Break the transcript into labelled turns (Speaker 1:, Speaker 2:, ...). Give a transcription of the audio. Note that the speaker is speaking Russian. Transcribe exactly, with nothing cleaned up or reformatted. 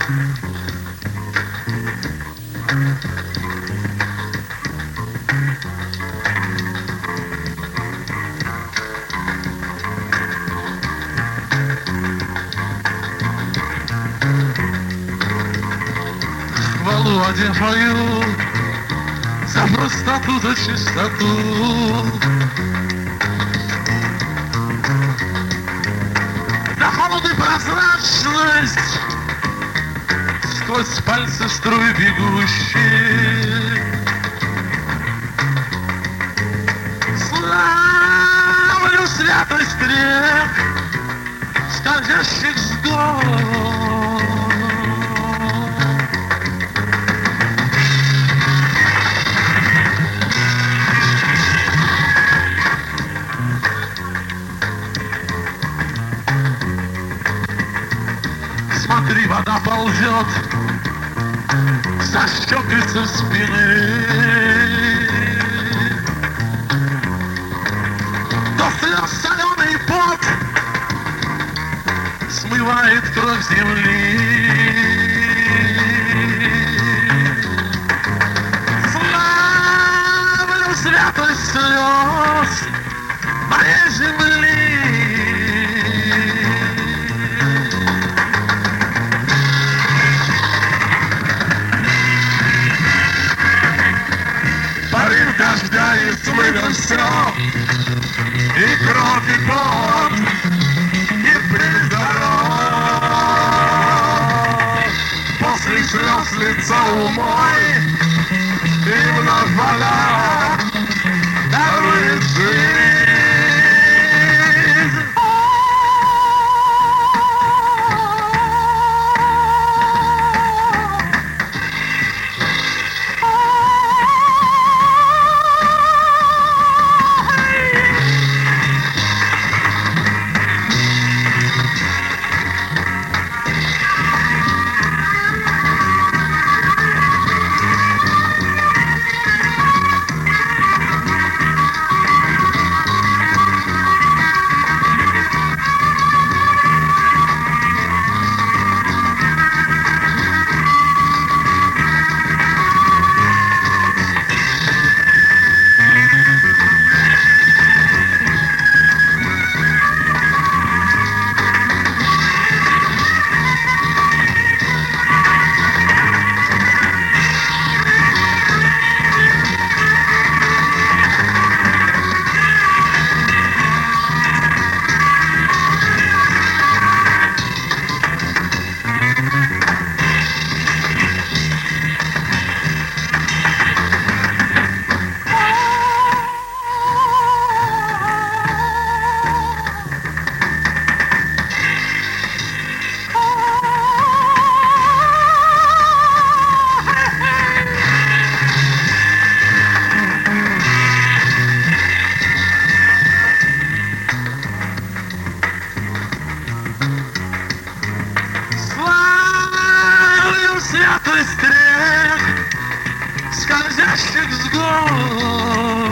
Speaker 1: Володя, пою за простоту, за чистоту, за холод и прозрачность, сквозь пальцы струй бегущие. Славлю святость рек, скользящих с гор. Смотри, вода ползет со щек и со спины, до слез соленый пот смывает кровь земли. Славлю святость слез моей земли. Дождя и слыва все, и кровь, и пот, и пыль дорог. После слез лицо умой, и вновь вода дарует жизнь. Святость рек, скользящих с гор.